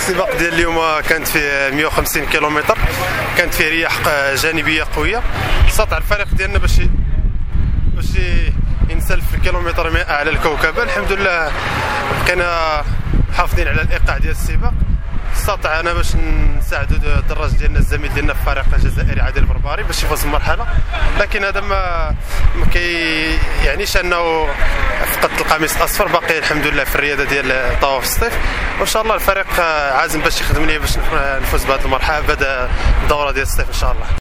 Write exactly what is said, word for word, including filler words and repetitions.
السباق ديال اليوم كانت فيه مئة وخمسين كيلومتر، كانت فيه رياح جانبيه قويه. استطاع الفريق ديالنا باش باش ينسل في الكيلومتر مئة على الكوكبه. الحمد لله بقينا محافظين على الايقاع ديال السباق. استطعنا باش نساعدوا الدراج ديالنا الزميل ديالنا في الفريق الجزائري عادل البربري باش يفوز المرحله، لكن هذا ما ما كي يعنيش انه فقدت القميص الاصفر. باقي الحمد لله في الرياده ديال الطواف الصيف، وان شاء الله الفريق عازم باش يخدم لي باش نفوز بهذه المرحله، بهذا الدوره ديال الصيف ان شاء الله.